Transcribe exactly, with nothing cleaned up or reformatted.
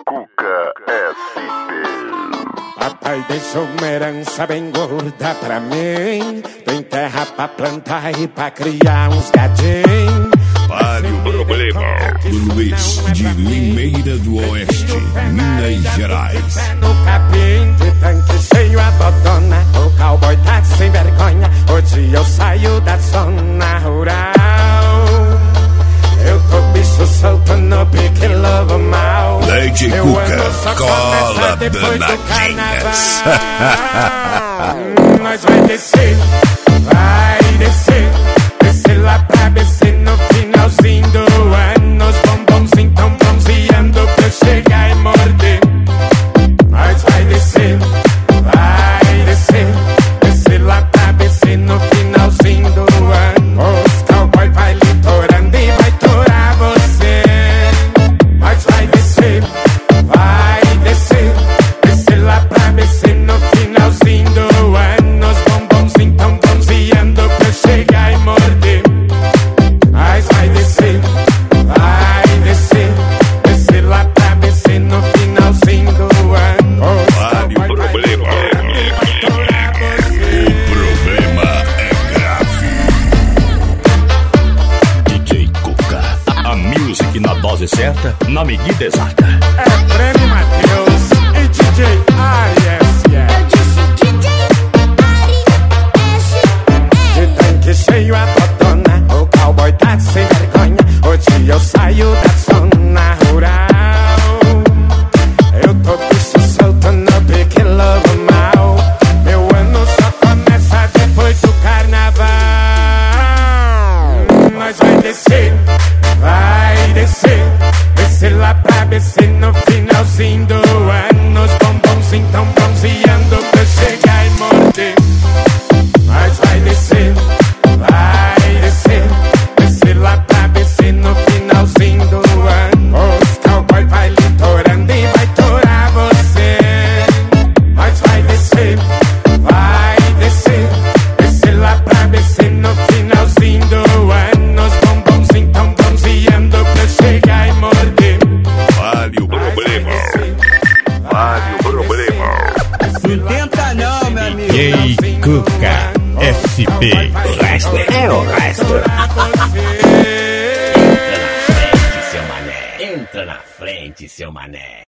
Cuca S P. Papai deixou uma herança bem gorda pra mim. Tem terra pra plantar e pra criar uns gadinhos. Pare o problema. Luiz de Limeira do Oeste, Minas Gerais. No capim de tanque cheio a dodona. O cowboy tá sem vergonha. Hoje eu saio da zona rural. Eu tô bicho solto no pique lobo mal. Leite Cuca, cola danadinhas. Nós vai descer, vai descer. Descer lá pra descer no finalzinho do ano. Os bombonzinhos tão bronzeando pra eu chegar e morder. Nós vai descer, vai descer. Descer lá pra descer no finalzinho do ano. Os cowboy vai litorando e vai torar você. Nós vai descer, vai descer. Descer lá pra descer no finalzinho do ano. Os bombonzinhos tão bronzeando pra eu chegar e morder. Nós vai descer, vai descer. Descer lá pra descer no finalzinho do ano. Os Pare o problema. vai torar você. O problema é grave. D J Cuca, a music na dose certa, na medida exata. É Prêmio Matheus e D J Arias. Eu disse D J Ari S De tanque cheio a botona, o cowboy tá sem vergonha. Hoje eu saio da zona rural. Eu tô bicho solto no pique lobo mal. Meu ano só começa depois do carnaval. Nós vai descer, vai descer. Descer lá pra descer no finalzinho do ano. Os bombonzinhos tão bronzeando pra eu chegar e morder. Nós vai descer, vai descer. Descer lá pra descer no finalzinho do ano. Os cowboy vai litorando e vai torar você. Nós vai descer, vai descer. Descer lá pra descer no finalzinho do ano. Os bombonzinhos tão bronzeando pra eu chegar e morder. Pare o problema. Pare o problema. Não tenta não, meu amigo. D J Cuca S P. O resto é o resto. Entra na frente, seu mané. Entra na frente, seu mané.